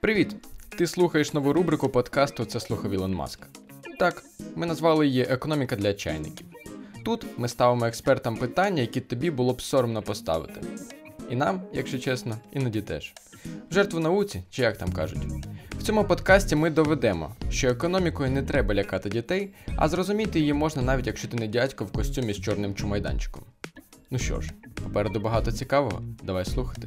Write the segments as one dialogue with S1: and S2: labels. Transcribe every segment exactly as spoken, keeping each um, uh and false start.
S1: Привіт! Ти слухаєш нову рубрику подкасту «Це слухав Ілон Маск». Так, ми назвали її «Економіка для чайників». Тут ми ставимо експертам питання, які тобі було б соромно поставити. І нам, якщо чесно, іноді теж. В жертву науці, чи як там кажуть. В цьому подкасті ми доведемо, що економікою не треба лякати дітей, а зрозуміти її можна навіть якщо ти не дядько в костюмі з чорним чумайданчиком. Ну що ж, попереду багато цікавого, давай слухати.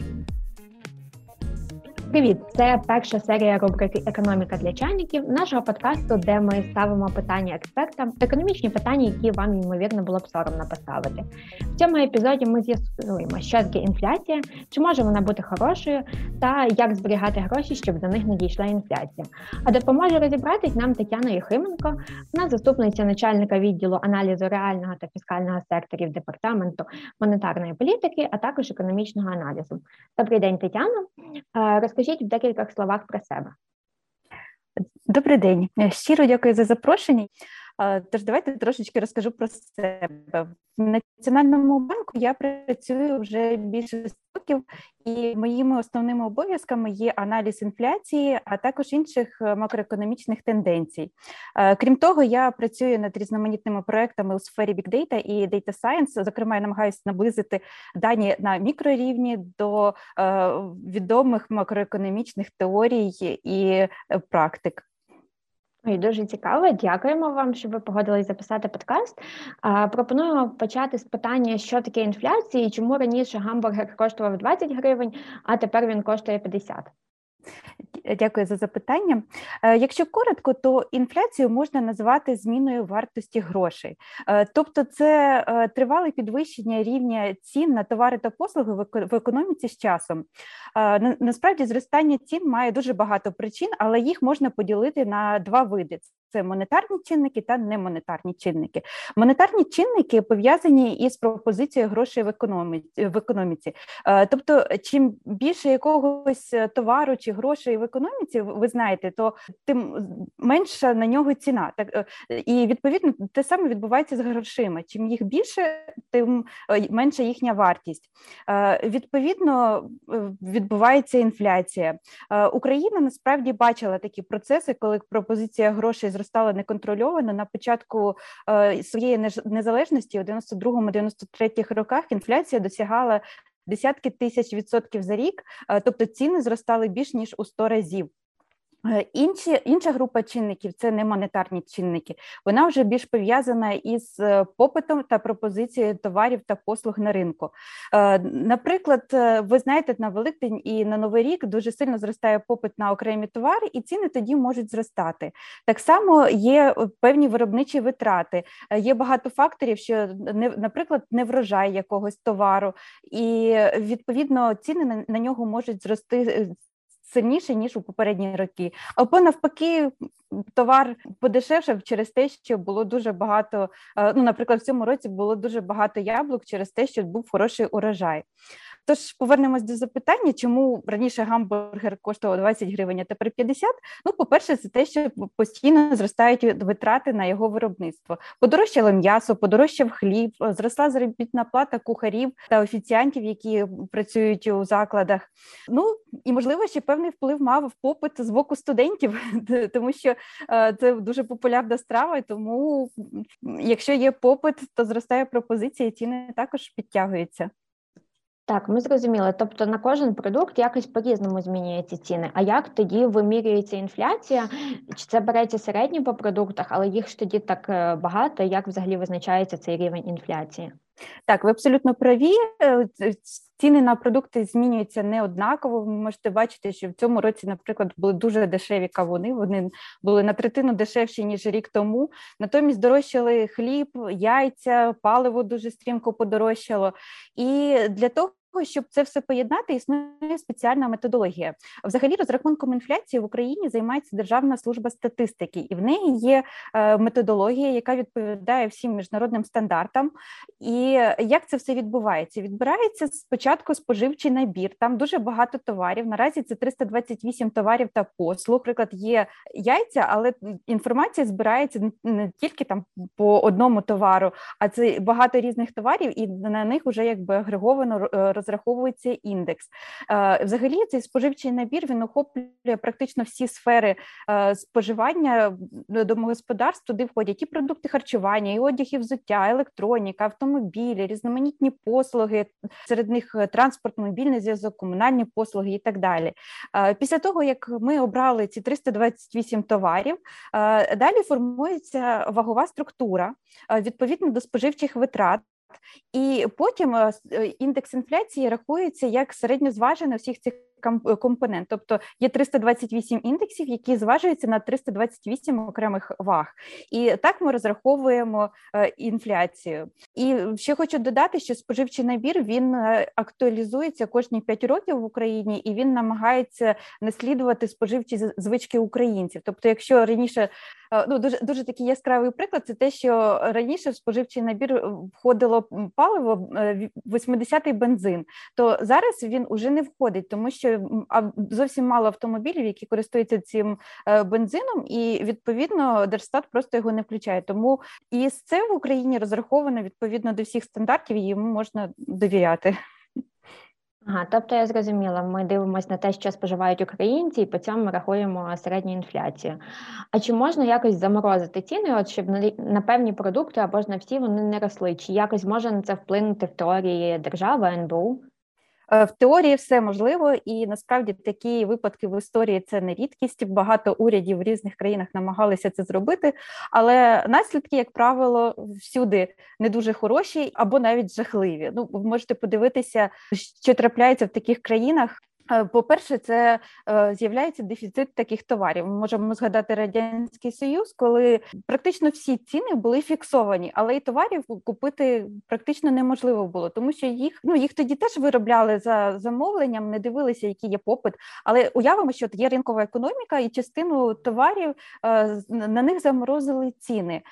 S2: Привіт! Це перша серія рубрики «Економіка для чайників» нашого подкасту, де ми ставимо питання експертам, економічні питання, які вам, ймовірно, було б соромно поставити. В цьому епізоді ми з'ясуємо, що таке інфляція, чи може вона бути хорошою, та як зберігати гроші, щоб до них не дійшла інфляція. А допоможе розібратись нам Тетяна Єхименко, вона заступниця начальника відділу аналізу реального та фіскального секторів Департаменту монетарної політики, а також економічного аналізу. Добрий день, Тетяно. Розкажіть в декількох словах про себе.
S3: Добрий день. Щиро дякую за запрошення. Тож давайте трошечки розкажу про себе. В Національному банку я працюю вже більше років, і моїми основними обов'язками є аналіз інфляції, а також інших макроекономічних тенденцій. Крім того, я працюю над різноманітними проектами у сфері Big Data і Data Science. Зокрема, я намагаюся наблизити дані на мікрорівні до відомих макроекономічних теорій і практик.
S2: Ой, дуже цікаво. Дякуємо вам, що ви погодились записати подкаст. А, пропонуємо почати з питання, що таке інфляція і чому раніше гамбургер коштував двадцять гривень, а тепер він коштує п'ятдесят.
S3: Дякую за запитання. Якщо коротко, то інфляцію можна назвати зміною вартості грошей. Тобто це тривале підвищення рівня цін на товари та послуги в економіці з часом. Насправді зростання цін має дуже багато причин, але їх можна поділити на два види. Це монетарні чинники та немонетарні чинники. Монетарні чинники пов'язані із пропозицією грошей в економіці. В економіці. Тобто, чим більше якогось товару чи грошей в економіці, ви знаєте, то тим менша на нього ціна. Так, і, відповідно, те саме відбувається з грошима. Чим їх більше, тим менша їхня вартість. Відповідно, відбувається інфляція. Україна, насправді, бачила такі процеси, коли пропозиція грошей зростала неконтрольовано. На початку е, своєї незалежності у дев'яносто другому - дев'яносто третьому роках інфляція досягала десятки тисяч відсотків за рік, е, тобто ціни зростали більш ніж у сто разів. Інші, інша група чинників – це немонетарні чинники. Вона вже більш пов'язана із попитом та пропозицією товарів та послуг на ринку. Наприклад, ви знаєте, на Великдень і на Новий рік дуже сильно зростає попит на окремі товари, і ціни тоді можуть зростати. Так само є певні виробничі витрати. Є багато факторів, що, наприклад, неврожай якогось товару, і, відповідно, ціни на, на нього можуть зрости сильніше, ніж у попередні роки. Або навпаки, товар подешевшав через те, що було дуже багато, ну, наприклад, в цьому році було дуже багато яблук через те, що був хороший урожай. Тож, повернемось до запитання, чому раніше гамбургер коштував двадцять гривень, а тепер п'ятдесят? Ну, по-перше, це те, що постійно зростають витрати на його виробництво. Подорожчало м'ясо, подорожчав хліб, зросла заробітна плата кухарів та офіціантів, які працюють у закладах. Ну, і, можливо, ще певний вплив мав попит з боку студентів, тому що це дуже популярна страва, і тому, якщо є попит, то зростає пропозиція, і ціни також підтягуються.
S2: Так, ми зрозуміли. Тобто на кожен продукт якось по-різному змінюються ціни. А як тоді вимірюється інфляція? Чи це береться середньо по продуктах, але їх ж тоді так багато, як взагалі визначається цей рівень інфляції?
S3: Так, ви абсолютно праві. Ціни на продукти змінюються неоднаково. Ви можете бачити, що в цьому році, наприклад, були дуже дешеві кавуни, вони були на третину дешевші, ніж рік тому. Натомість дорожчали хліб, яйця, паливо дуже стрімко подорожчало. І для того, щоб це все поєднати, існує спеціальна методологія. Взагалі, розрахунком інфляції в Україні займається Державна служба статистики, і в неї є методологія, яка відповідає всім міжнародним стандартам. І як це все відбувається? Відбирається спочатку споживчий набір, там дуже багато товарів, наразі це триста двадцять вісім товарів та послуг. Наприклад, є яйця, але інформація збирається не тільки там по одному товару, а це багато різних товарів, і на них вже якби агреговано розраховується індекс. Взагалі, цей споживчий набір, він охоплює практично всі сфери споживання домогосподарств. Туди входять і продукти харчування, і одяг, і взуття, електроніка, автомобілі, різноманітні послуги, серед них транспорт, мобільний зв'язок, комунальні послуги і так далі. Після того, як ми обрали ці триста двадцять вісім товарів, далі формується вагова структура відповідно до споживчих витрат. І потім індекс інфляції рахується як середньозважене всіх цих компонент. Тобто є триста двадцять вісім індексів, які зважуються на триста двадцять вісім окремих ваг. І так ми розраховуємо інфляцію. І ще хочу додати, що споживчий набір, він актуалізується кожні п'ять років в Україні, і він намагається наслідувати споживчі звички українців. Тобто, якщо раніше, ну, дуже, дуже такий яскравий приклад, це те, що раніше в споживчий набір входило паливо, восьмидесятий бензин, то зараз він уже не входить, тому що зовсім мало автомобілів, які користуються цим бензином, і, відповідно, Держстат просто його не включає. Тому і це в Україні розраховано відповідно до всіх стандартів, і йому можна довіряти.
S2: Ага, тобто я зрозуміла, ми дивимося на те, що споживають українці, і по цьому рахуємо середню інфляцію. А чи можна якось заморозити ціни, от щоб на, на певні продукти або ж на всі вони не росли? Чи якось може на це вплинути в теорії держава, ен бе у?
S3: В теорії все можливо, і насправді такі випадки в історії – це не рідкість. Багато урядів в різних країнах намагалися це зробити, але наслідки, як правило, всюди не дуже хороші або навіть жахливі. Ну, ви можете подивитися, що трапляється в таких країнах. По-перше, це е, з'являється дефіцит таких товарів. Ми можемо згадати Радянський Союз, коли практично всі ціни були фіксовані, але і товарів купити практично неможливо було, тому що їх, ну, їх тоді теж виробляли за замовленням, не дивилися, який є попит. Але уявимо, що є ринкова економіка, і частину товарів, е, на них заморозили ціни.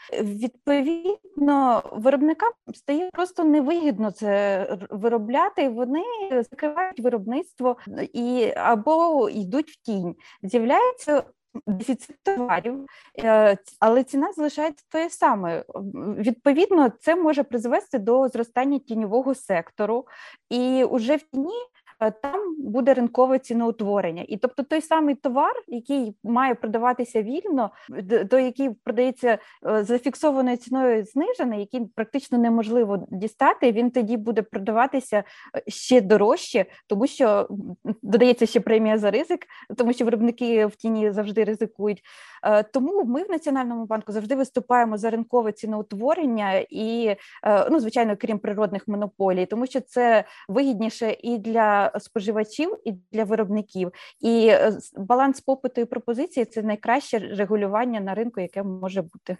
S3: Відповідно, виробникам стає просто невигідно це виробляти, вони закривають виробництво і або йдуть в тінь. З'являється дефіцит товарів, але ціна залишається тою самою. Відповідно, це може призвести до зростання тіньового сектору, і уже в тіні там буде ринкове ціноутворення. І тобто той самий товар, який має продаватися вільно, той, який продається за фіксованою ціною знижений, який практично неможливо дістати, він тоді буде продаватися ще дорожче, тому що додається ще премія за ризик, тому що виробники в тіні завжди ризикують. Тому ми в Національному банку завжди виступаємо за ринкове ціноутворення і, ну, звичайно, крім природних монополій, тому що це вигідніше і для споживачів, і для виробників. І баланс попиту і пропозиції – це найкраще регулювання на ринку, яке може бути.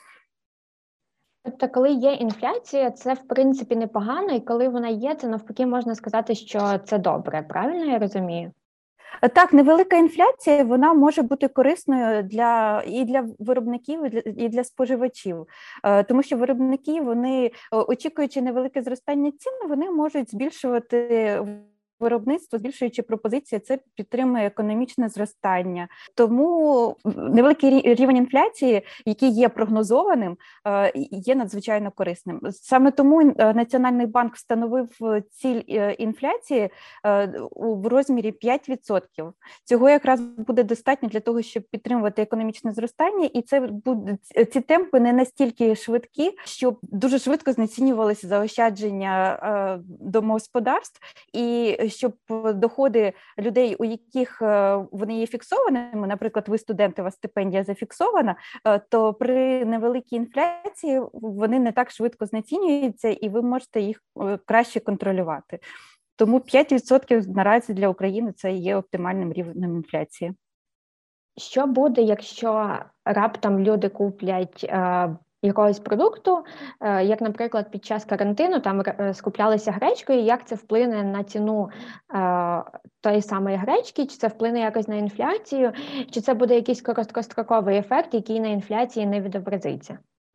S2: Тобто, коли є інфляція, це, в принципі, непогано, і коли вона є, це навпаки можна сказати, що це добре. Правильно я розумію?
S3: Так, невелика інфляція, вона може бути корисною для і для виробників, і для, і для споживачів, тому що виробники, вони, очікуючи невелике зростання цін, вони можуть збільшувати виробництво, збільшуючи пропозиції, це підтримує економічне зростання. Тому невеликий рівень інфляції, який є прогнозованим, є надзвичайно корисним. Саме тому Національний банк встановив ціль інфляції в розмірі п'ять відсотків. Цього якраз буде достатньо для того, щоб підтримувати економічне зростання, і це буде, ці темпи не настільки швидкі, щоб дуже швидко знецінювалися заощадження домогосподарств, і щоб доходи людей, у яких вони є фіксованими, наприклад, ви студенти, у вас стипендія зафіксована, то при невеликій інфляції вони не так швидко знецінюються, і ви можете їх краще контролювати. Тому п'ять відсотків наразі для України це є оптимальним рівнем інфляції.
S2: Що буде, якщо раптом люди куплять е, якогось продукту, е, як, наприклад, під час карантину там е, скуплялися гречкою, як це вплине на ціну е, тої самої гречки, чи це вплине якось на інфляцію, чи це буде якийсь короткостроковий ефект, який на інфляції не відобразиться?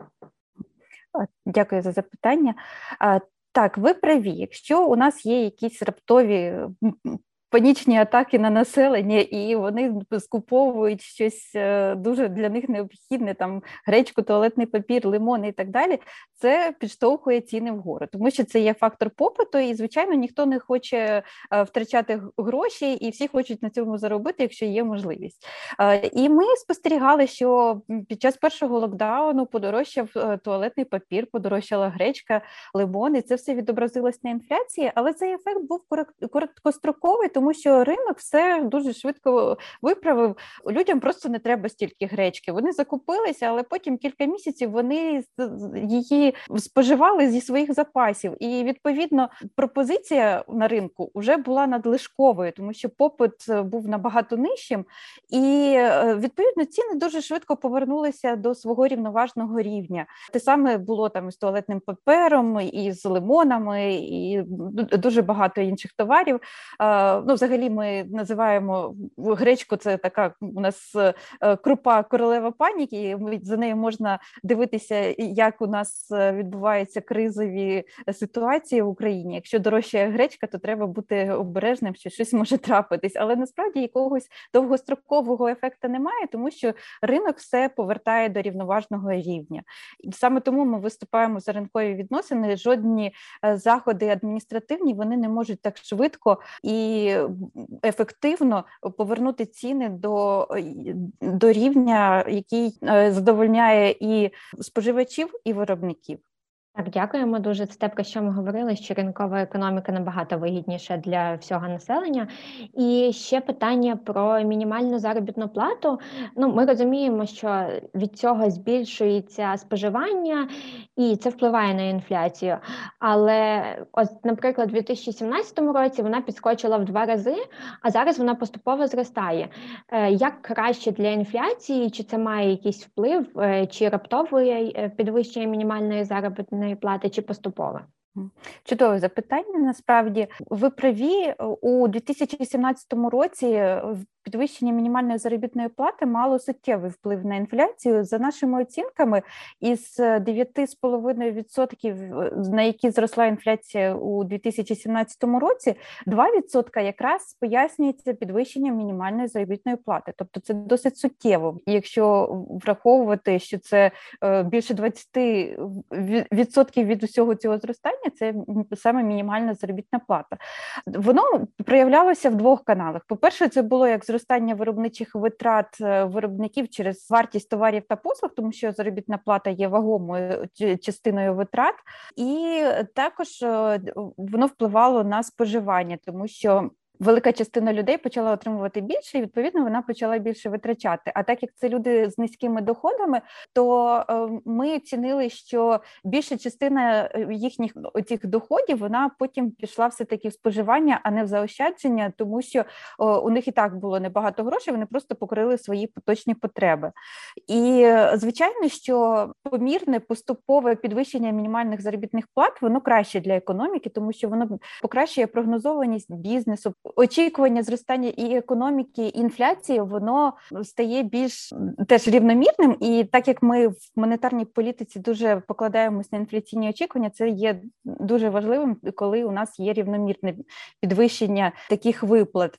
S3: Дякую за запитання. Так, ви праві. Якщо у нас є якісь раптові панічні атаки на населення, і вони скуповують щось дуже для них необхідне, там гречку, туалетний папір, лимони і так далі, це підштовхує ціни вгору, тому що це є фактор попиту, і, звичайно, ніхто не хоче втрачати гроші, і всі хочуть на цьому заробити, якщо є можливість. І ми спостерігали, що під час першого локдауну подорожчав туалетний папір, подорожчала гречка, лимони, це все відобразилось на інфляції, але цей ефект був короткостроковий, тому що ринок все дуже швидко виправив. Людям просто не треба стільки гречки. Вони закупилися, але потім кілька місяців вони її споживали зі своїх запасів. І, відповідно, пропозиція на ринку вже була надлишковою, тому що попит був набагато нижчим. І, відповідно, ціни дуже швидко повернулися до свого рівноважного рівня. Те саме було там із туалетним папером, і з лимонами, і дуже багато інших товарів. Ну, взагалі ми називаємо гречку, це така у нас крупа королева паніки, за нею можна дивитися, як у нас відбуваються кризові ситуації в Україні. Якщо дорожчає гречка, то треба бути обережним, що щось може трапитись. Але насправді якогось довгострокового ефекту немає, тому що ринок все повертає до рівноважного рівня. І саме тому ми виступаємо за ринкові відносини. Жодні заходи адміністративні, вони не можуть так швидко і ефективно повернути ціни до, до рівня, який задовольняє і споживачів, і виробників.
S2: Так, дякуємо дуже. Це те, про що ми говорили, що ринкова економіка набагато вигідніша для всього населення. І ще питання про мінімальну заробітну плату. Ну, ми розуміємо, що від цього збільшується споживання, і це впливає на інфляцію. Але, ось, наприклад, у дві тисячі сімнадцятому році вона підскочила в два рази, а зараз вона поступово зростає. Як краще для інфляції? Чи це має якийсь вплив? Чи раптове підвищення мінімальної заробітної плати, чи поступово?
S3: Чудове запитання, насправді. Ви праві, у дві тисячі сімнадцятому році підвищення мінімальної заробітної плати мало суттєвий вплив на інфляцію. За нашими оцінками, із дев'ять цілих п'ять десятих відсотка, на які зросла інфляція у дві тисячі сімнадцятому році, два відсотки якраз пояснюється підвищенням мінімальної заробітної плати. Тобто це досить суттєво. Якщо враховувати, що це більше двадцять відсотків від усього цього зростання, це саме мінімальна заробітна плата. Воно проявлялося в двох каналах. По-перше, це було як зростання виробничих витрат виробників через вартість товарів та послуг, тому що заробітна плата є вагомою частиною витрат, і також воно впливало на споживання, тому що велика частина людей почала отримувати більше, і, відповідно, вона почала більше витрачати. А так як це люди з низькими доходами, то ми оцінили, що більша частина їхніх цих доходів, вона потім пішла все-таки в споживання, а не в заощадження, тому що у них і так було небагато грошей, вони просто покрили свої поточні потреби. І, звичайно, що помірне, поступове підвищення мінімальних заробітних плат, воно краще для економіки, тому що воно покращує прогнозованість бізнесу, очікування зростання і економіки, і інфляції, воно стає більш теж рівномірним. І так як ми в монетарній політиці дуже покладаємось на інфляційні очікування, це є дуже важливим, коли у нас є рівномірне підвищення таких виплат.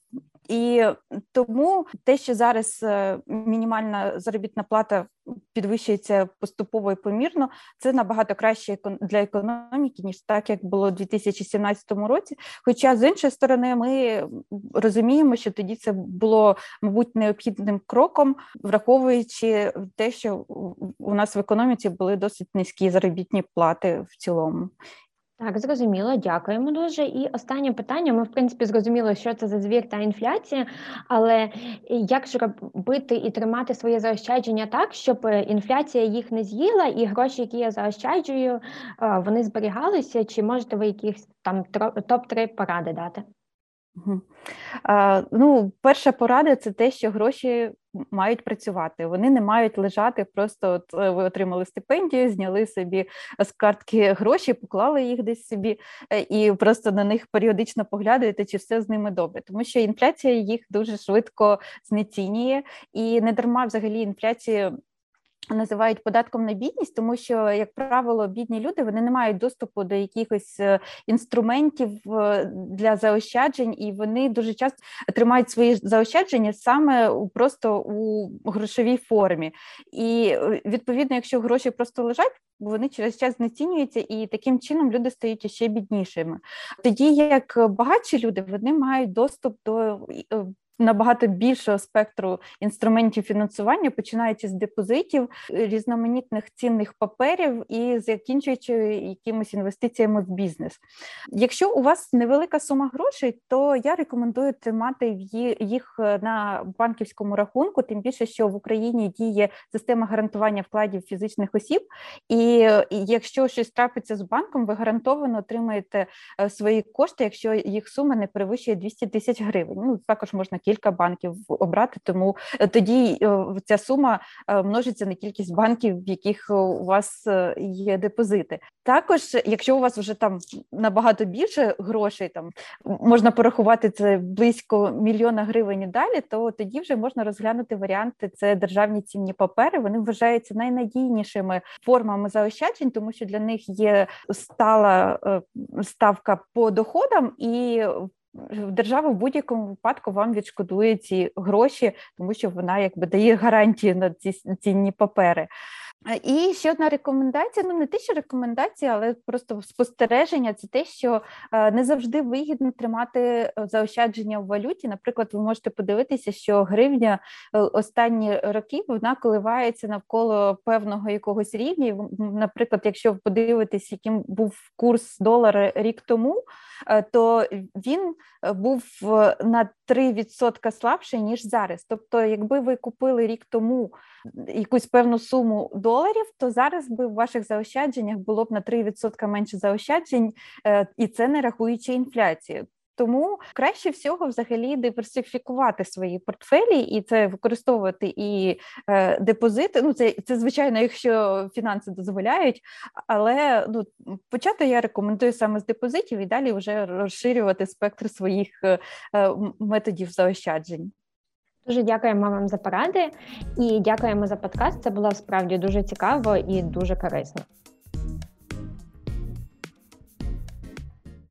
S3: І тому те, що зараз мінімальна заробітна плата підвищується поступово і помірно, це набагато краще для економіки, ніж так, як було у дві тисячі сімнадцятому році. Хоча, з іншої сторони, ми розуміємо, що тоді це було, мабуть, необхідним кроком, враховуючи те, що у нас в економіці були досить низькі заробітні плати в цілому.
S2: Так, зрозуміло, дякуємо дуже. І останнє питання. Ми, в принципі, зрозуміли, що це за звір та інфляція, але як ж робити і тримати своє заощадження так, щоб інфляція їх не з'їла, і гроші, які я заощаджую, вони зберігалися? Чи можете ви якісь там топ три поради дати?
S3: Угу. А, ну, перша порада – це те, що гроші мають працювати. Вони не мають лежати, просто от ви отримали стипендію, зняли собі з картки гроші, поклали їх десь собі і просто на них періодично поглядаєте, чи все з ними добре. Тому що інфляція їх дуже швидко знецінює, і не дарма взагалі інфляція називають податком на бідність, тому що, як правило, бідні люди, вони не мають доступу до якихось інструментів для заощаджень, і вони дуже часто тримають свої заощадження саме просто у грошовій формі. І, відповідно, якщо гроші просто лежать, вони через час знецінюються, і таким чином люди стають ще біднішими. Тоді, як багатші люди, вони мають доступ до набагато більшого спектру інструментів фінансування, починаючи з депозитів, різноманітних цінних паперів і закінчуючи якимись інвестиціями в бізнес. Якщо у вас невелика сума грошей, то я рекомендую тримати їх на банківському рахунку, тим більше, що в Україні діє система гарантування вкладів фізичних осіб, і якщо щось трапиться з банком, ви гарантовано отримаєте свої кошти, якщо їх сума не перевищує двісті тисяч гривень. Ну, також можна кілька банків обрати, тому тоді ця сума множиться на кількість банків, в яких у вас є депозити. Також, якщо у вас вже там набагато більше грошей, там можна порахувати це близько мільйона гривень і далі, то тоді вже можна розглянути варіанти. Це державні цінні папери. Вони вважаються найнадійнішими формами заощаджень, тому що для них є стала ставка по доходам, і держава в будь-якому випадку вам відшкодує ці гроші, тому що вона якби дає гарантії на ці цінні папери. І ще одна рекомендація, ну не те, що рекомендація, але просто спостереження, це те, що не завжди вигідно тримати заощадження в валюті. Наприклад, ви можете подивитися, що гривня останні роки, вона коливається навколо певного якогось рівня. Наприклад, якщо ви подивитесь, яким був курс долара рік тому, то він був на три відсотки слабший, ніж зараз. Тобто, якби ви купили рік тому якусь певну суму доларів, то зараз би в ваших заощадженнях було б на три відсотки менше заощаджень, і це не рахуючи інфляцію. Тому краще всього взагалі диверсифікувати свої портфелі і це використовувати і е, депозити. Ну, це, це, звичайно, якщо фінанси дозволяють, але ну, почати я рекомендую саме з депозитів і далі вже розширювати спектр своїх е, методів заощаджень.
S2: Дуже дякуємо вам за поради і дякуємо за подкаст. Це було справді дуже цікаво і дуже корисно.